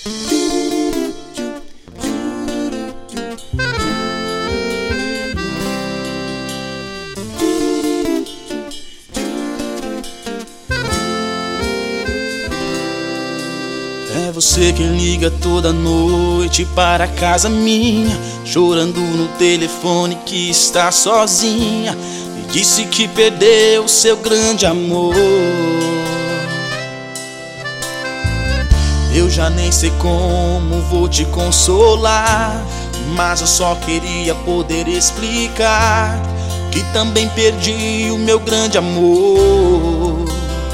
É você quem liga toda noite para a casa minha, chorando no telefone que está sozinha. Me disse que perdeu seu grande amor. Eu já nem sei como vou te consolar, mas eu só queria poder explicar que também perdi o meu grande amor.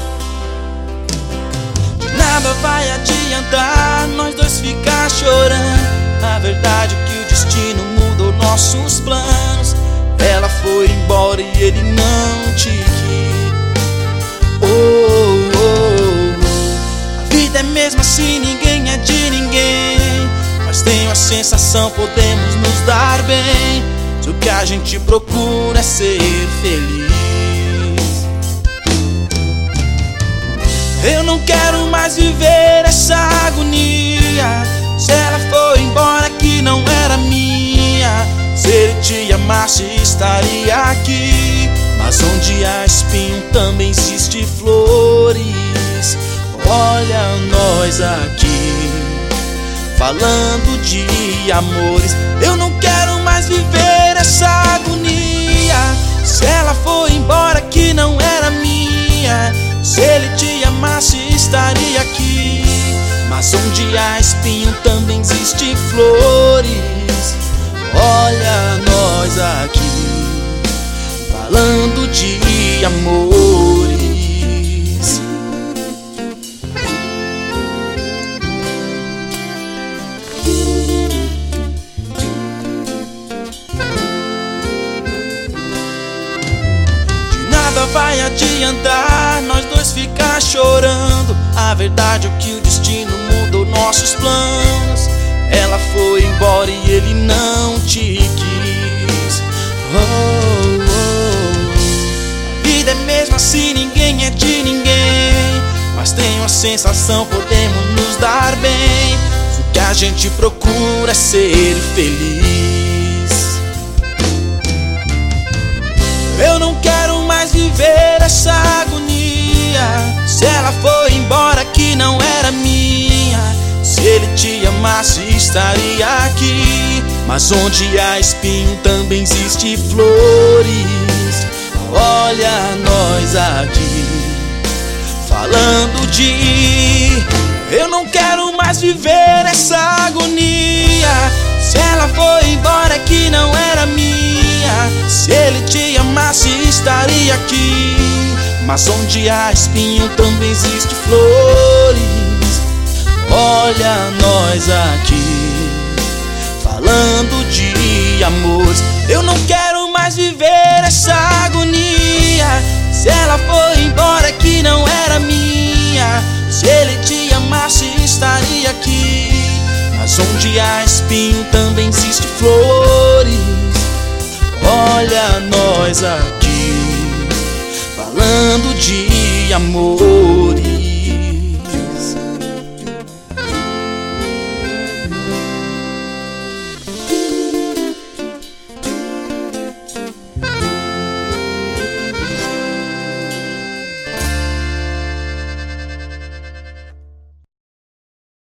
Nada vai adiantar nós dois ficar chorando. A verdade é que o destino mudou nossos planos. Ela foi embora e ele não te quis. Oh, oh, oh. A vida é mesmo assim, ninguém é de ninguém, mas tenho a sensação podemos nos dar bem se o que a gente procura é ser feliz. Eu não quero mais viver essa agonia. Se ela foi embora que não era minha, se ele te amasse estaria aqui. Mas onde há espinho também existe flores. Olha nós aqui falando de amores. Eu não quero mais viver essa agonia. Se ela foi embora que não era minha, se ele te amasse estaria aqui. Mas onde há espinho também existe flores. Olha nós aqui falando de amores. De nada vai adiantar nós dois ficar chorando. A verdade é que o destino mudou nossos planos. Ela foi embora e ele não te quis. Oh, oh. A vida é mesmo assim, ninguém é de ninguém, mas tenho a sensação podemos nos dar bem se o que a gente procura é ser feliz. Eu não quero mais viver essa agonia. Se ela foi embora que não era minha, se ele te amasse estaria aqui. Mas onde há espinho também existe flores. Olha nós aqui falando de... Eu não quero mais viver essa agonia. Se ela foi embora que não era minha, se ele te amasse estaria aqui. Mas onde há espinho também existe flores. Olha nós aqui falando de amores. Eu não quero mais viver essa agonia. Se ela foi embora que não era minha, se ele te amasse estaria aqui. Mas onde há espinho também existe flores. Olha nós aqui falando de amores.